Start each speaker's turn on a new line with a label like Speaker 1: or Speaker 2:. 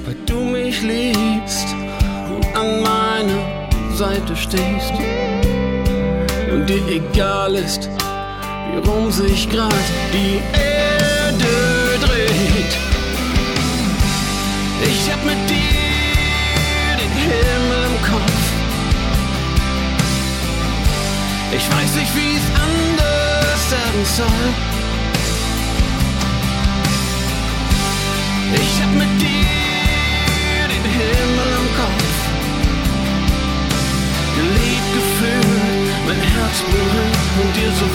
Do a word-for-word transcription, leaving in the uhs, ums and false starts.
Speaker 1: weil du mich liebst und an meiner Seite stehst und dir egal ist, wie rum sich grad die Erde dreht. Ich hab mit dir den Himmel im Kopf. Ich weiß nicht, wie es anders sagen soll. Ich hab mit dir den Himmel im Kopf. Geliebt, gefühlt, mein Herz berührt und dir so